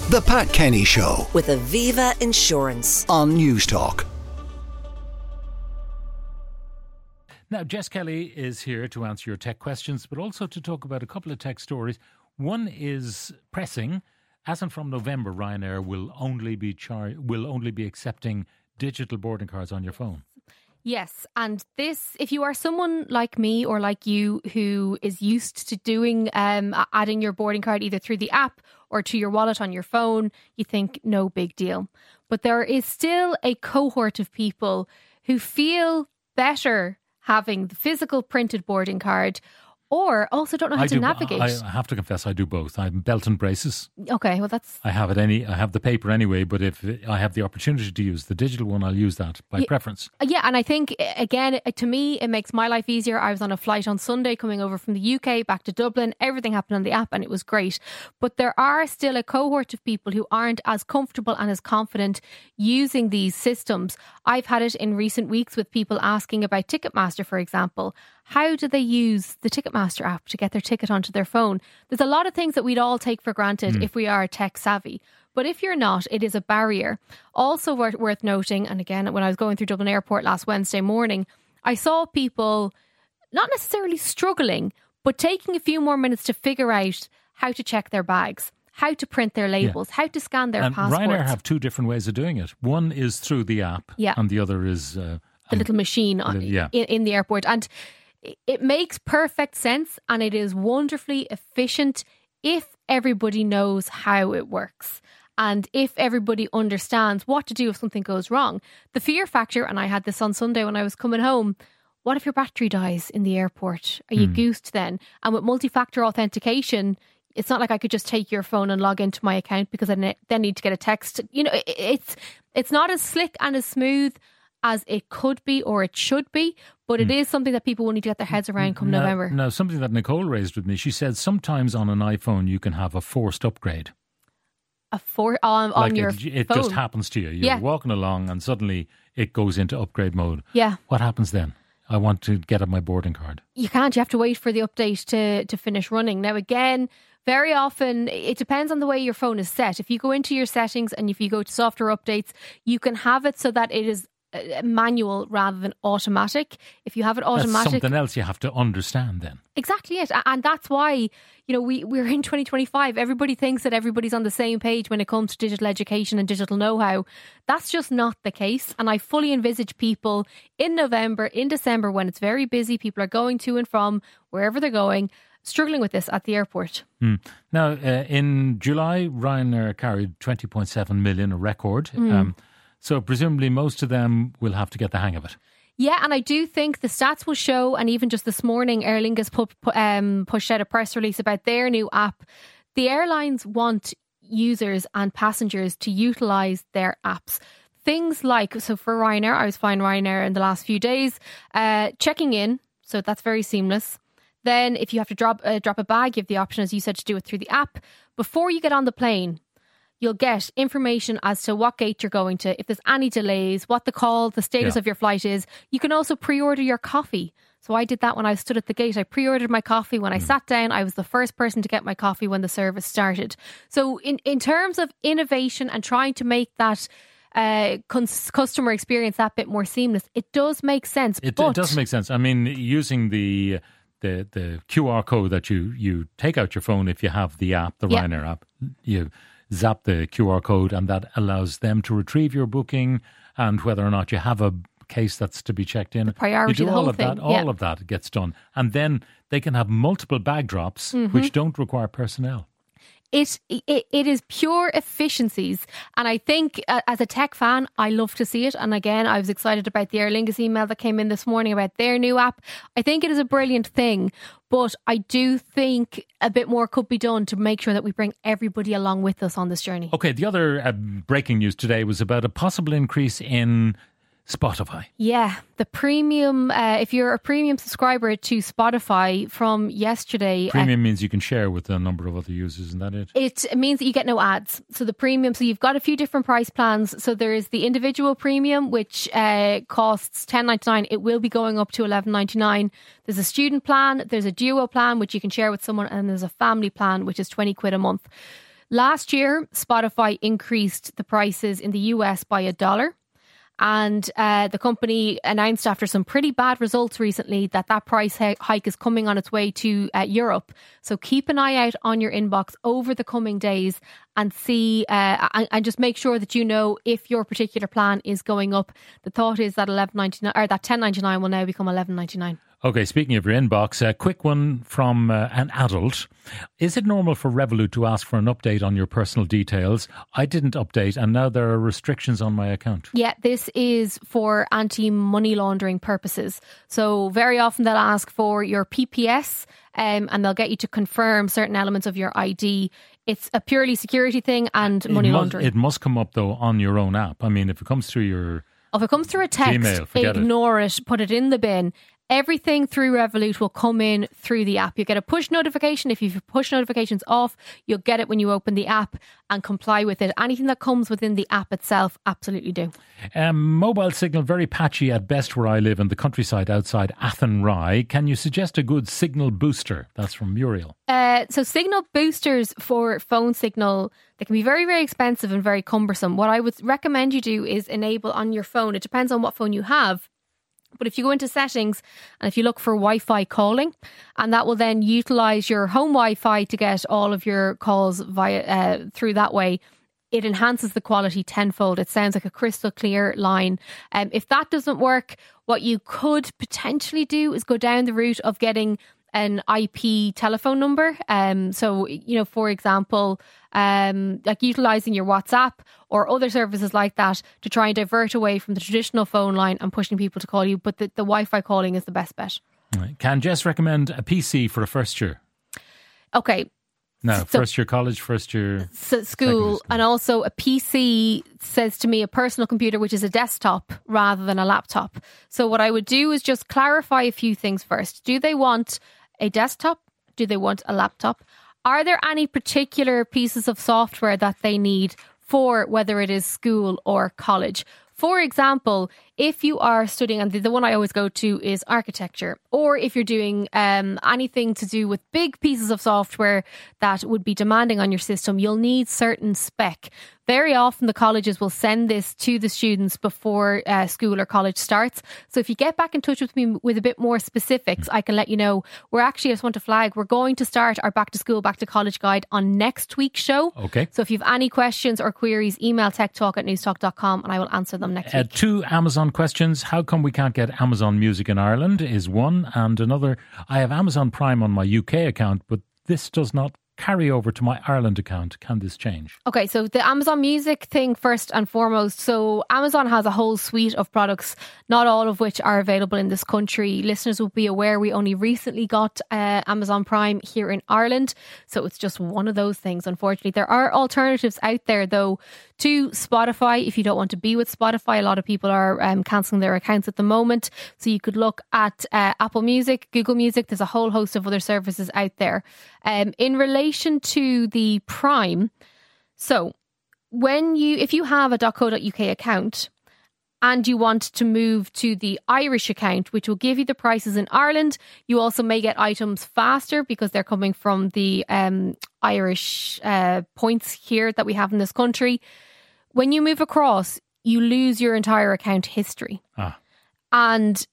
The Pat Kenny Show with Aviva Insurance on Newstalk. Now, Jess Kelly is here to answer your tech questions, but also to talk about a couple of tech stories. One is pressing. As and from November, Ryanair will only be accepting digital boarding cards on your phone. Yes, and this, if you are someone like me or like you who is used to doing adding your boarding card either through the app or to your wallet on your phone, you think no big deal. But there is still a cohort of people who feel better having the physical printed boarding card or also don't know how to navigate. I have to confess, I do both. I'm belt and braces. Okay, well that's... I have the paper anyway, but if I have the opportunity to use the digital one, I'll use that by preference. Yeah, and I think, again, to me, it makes my life easier. I was on a flight on Sunday coming over from the UK back to Dublin. Everything happened on the app and it was great. But there are still a cohort of people who aren't as comfortable and as confident using these systems. I've had it in recent weeks with people asking about Ticketmaster, for example. How do they use the Ticketmaster app to get their ticket onto their phone? There's a lot of things that we'd all take for granted if we are tech savvy. But if you're not, it is a barrier. Also worth noting, and again, when I was going through Dublin Airport last Wednesday morning, I saw people not necessarily struggling, but taking a few more minutes to figure out how to check their bags, how to print their labels, how to scan their passports. Ryanair have two different ways of doing it. One is through the app, and the other is... the little machine in the airport. And it makes perfect sense and it is wonderfully efficient if everybody knows how it works and if everybody understands what to do if something goes wrong. The fear factor, and I had this on Sunday when I was coming home, what if your battery dies in the airport? Are you goosed then? And with multi-factor authentication, it's not like I could just take your phone and log into my account because I then need to get a text. You know, it's not as slick and as smooth as it could be or it should be, but it is something that people will need to get their heads around come November. Now, something that Nicole raised with me, she said sometimes on an iPhone you can have a forced upgrade. On your phone? It just happens to you. You're walking along and suddenly it goes into upgrade mode. Yeah. What happens then? I want to get at my boarding card. You can't. You have to wait for the update to finish running. Now, again, very often it depends on the way your phone is set. If you go into your settings and if you go to software updates, you can have it so that it is manual rather than automatic. If you have it automatic, that's something else you have to understand then. Exactly it. And that's why, you know, we're in 2025. Everybody thinks that everybody's on the same page when it comes to digital education and digital know-how. That's just not the case. And I fully envisage people in November, in December, when it's very busy, people are going to and from wherever they're going, struggling with this at the airport. Now, in July, Ryanair carried 20.7 million, a record. So presumably most of them will have to get the hang of it. Yeah, and I do think the stats will show, and even just this morning, Aer Lingus pushed out a press release about their new app. The airlines want users and passengers to utilise their apps. Things like, so for Ryanair, I was flying Ryanair in the last few days, checking in, so that's very seamless. Then if you have to drop a bag, you have the option, as you said, to do it through the app. Before you get on the plane, you'll get information as to what gate you're going to, if there's any delays, what the status of your flight is. You can also pre-order your coffee. So I did that when I stood at the gate. I pre-ordered my coffee. When I sat down, I was the first person to get my coffee when the service started. So in terms of innovation and trying to make that customer experience that bit more seamless, it does make sense. It does make sense. I mean, using the QR code that you take out your phone if you have the app, the Ryanair app, you zap the QR code and that allows them to retrieve your booking and whether or not you have a case that's to be checked in. The priority, you do the all whole of thing. that. All of that gets done. And then they can have multiple bag drops which don't require personnel. It is pure efficiencies. And I think as a tech fan, I love to see it. And again, I was excited about the Aer Lingus email that came in this morning about their new app. I think it is a brilliant thing. But I do think a bit more could be done to make sure that we bring everybody along with us on this journey. Okay, the other breaking news today was about a possible increase in Spotify. Yeah, the premium, if you're a premium subscriber to Spotify from yesterday... Premium means you can share with a number of other users, isn't that it? It means that you get no ads. So the premium, so you've got a few different price plans. So there is the individual premium, which costs $10.99. It will be going up to $11.99. There's a student plan, there's a duo plan, which you can share with someone, and there's a family plan, which is £20 a month. Last year, Spotify increased the prices in the US by $1. And the company announced after some pretty bad results recently that price hike is coming on its way to Europe. So keep an eye out on your inbox over the coming days and see and just make sure that you know if your particular plan is going up. The thought is that $11.99 or that $10.99 will now become $11.99. Okay, speaking of your inbox, a quick one from an adult. Is it normal for Revolut to ask for an update on your personal details? I didn't update and now there are restrictions on my account. Yeah, this is for anti-money laundering purposes. So very often they'll ask for your PPS and they'll get you to confirm certain elements of your ID. It's a purely security thing and money laundering. It must come up though on your own app. I mean, if it comes through your If it comes through a text, Gmail, ignore it, put it in the bin. Everything through Revolut will come in through the app. You get a push notification. If you've push notifications off, you'll get it when you open the app and comply with it. Anything that comes within the app itself, absolutely do. Mobile signal very patchy at best where I live in the countryside outside Athenry. Can you suggest a good signal booster? That's from Muriel. So signal boosters for phone signal, they can be very, very expensive and very cumbersome. What I would recommend you do is enable on your phone. It depends on what phone you have. But if you go into settings and if you look for Wi-Fi calling, and that will then utilise your home Wi-Fi to get all of your calls via through that way, it enhances the quality tenfold. It sounds like a crystal clear line. If that doesn't work, what you could potentially do is go down the route of getting an IP telephone number. So, for example, like utilising your WhatsApp or other services like that to try and divert away from the traditional phone line and pushing people to call you. But the Wi-Fi calling is the best bet. Can Jess recommend a PC for a first year? Okay. No, first year college, first year school, and also a PC says to me a personal computer, which is a desktop rather than a laptop. So what I would do is just clarify a few things first. Do they want a desktop? Do they want a laptop? Are there any particular pieces of software that they need for whether it is school or college? For example, if you are studying, and the one I always go to is architecture, or if you're doing anything to do with big pieces of software that would be demanding on your system, you'll need certain spec. Very often the colleges will send this to the students before school or college starts. So if you get back in touch with me with a bit more specifics, I can let you know. We're actually, I just want to flag, we're going to start our back to school, back to college guide on next week's show. Okay. So if you have any questions or queries, email techtalk@newstalk.com and I will answer them next week. 2 Amazon questions. How come we can't get Amazon Music in Ireland is one, and another, I have Amazon Prime on my UK account, but this does not carry over to my Ireland account. Can this change? Okay, so the Amazon Music thing first and foremost. So Amazon has a whole suite of products, not all of which are available in this country. Listeners will be aware we only recently got Amazon Prime here in Ireland. So it's just one of those things, unfortunately. There are alternatives out there, though, to Spotify. If you don't want to be with Spotify, a lot of people are cancelling their accounts at the moment. So you could look at Apple Music, Google Music. There's a whole host of other services out there. In relation to the Prime, so if you have a .co.uk account and you want to move to the Irish account, which will give you the prices in Ireland, you also may get items faster because they're coming from the Irish points here that we have in this country. When you move across, you lose your entire account history. And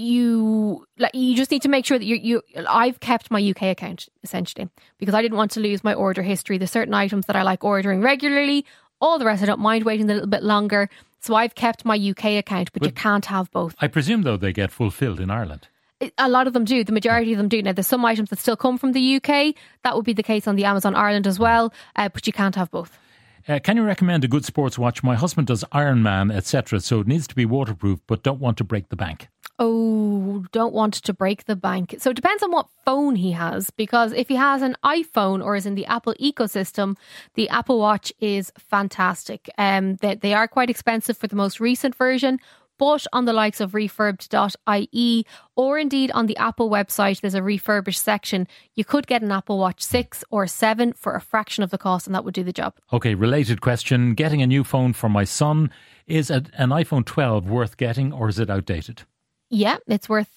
you just need to make sure that I've kept my UK account essentially because I didn't want to lose my order history. There's certain items that I like ordering regularly. All the rest I don't mind waiting a little bit longer. So I've kept my UK account, but you can't have both. I presume though they get fulfilled in Ireland. A lot of them do. The majority of them do. Now there's some items that still come from the UK. That would be the case on the Amazon Ireland as well. But you can't have both. Can you recommend a good sports watch? My husband does Ironman, etc. So it needs to be waterproof, but don't want to break the bank. Oh, don't want to break the bank. So it depends on what phone he has, because if he has an iPhone or is in the Apple ecosystem, the Apple Watch is fantastic. They are quite expensive for the most recent version, but on the likes of refurbed.ie or indeed on the Apple website, there's a refurbished section. You could get an Apple Watch 6 or 7 for a fraction of the cost, and that would do the job. Okay, related question. Getting a new phone for my son. Is an iPhone 12 worth getting, or is it outdated? Yeah, it's worth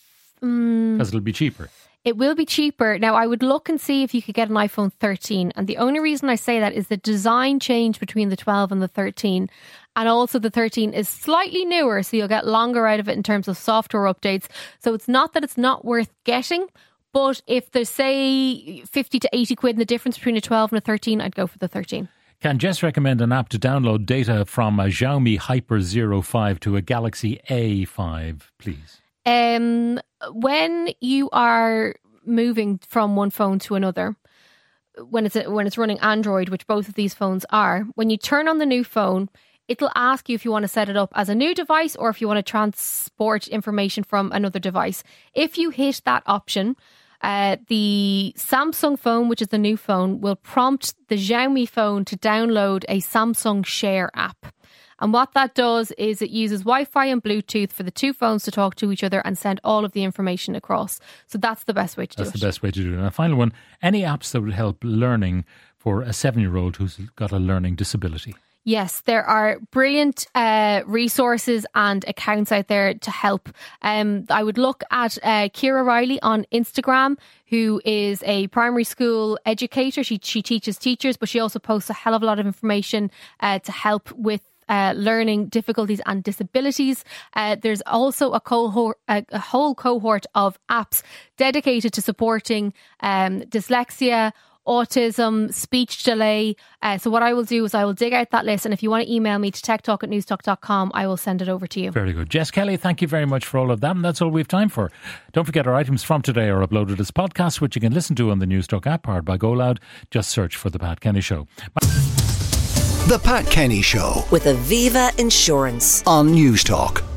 Because it'll be cheaper. It will be cheaper. Now, I would look and see if you could get an iPhone 13. And the only reason I say that is the design change between the 12 and the 13. And also the 13 is slightly newer, so you'll get longer out of it in terms of software updates. So it's not that it's not worth getting, but if there's, say, 50 to 80 quid in the difference between a 12 and a 13, I'd go for the 13. Can Jess recommend an app to download data from a Xiaomi Hyper 05 to a Galaxy A5, please? When you are moving from one phone to another, when it's running Android, which both of these phones are, when you turn on the new phone, it'll ask you if you want to set it up as a new device or if you want to transport information from another device. If you hit that option, the Samsung phone, which is the new phone, will prompt the Xiaomi phone to download a Samsung Share app. And what that does is it uses Wi-Fi and Bluetooth for the two phones to talk to each other and send all of the information across. So that's the best way to do it. That's the best way to do it. And a final one, any apps that would help learning for a 7-year-old who's got a learning disability? Yes, there are brilliant resources and accounts out there to help. I would look at Ciara Riley on Instagram, who is a primary school educator. She teaches teachers, but she also posts a hell of a lot of information to help with learning difficulties and disabilities. There's also a whole cohort of apps dedicated to supporting dyslexia, autism, speech delay. So what I will do is I will dig out that list, and if you want to email me to techtalk@newstalk.com, I will send it over to you. Very good. Jess Kelly, thank you very much for all of that, and that's all we have time for. Don't forget our items from today are uploaded as podcasts, which you can listen to on the Newstalk app powered by GoLoud. Just search for The Pat Kenny Show. The Pat Kenny Show with Aviva Insurance on Newstalk.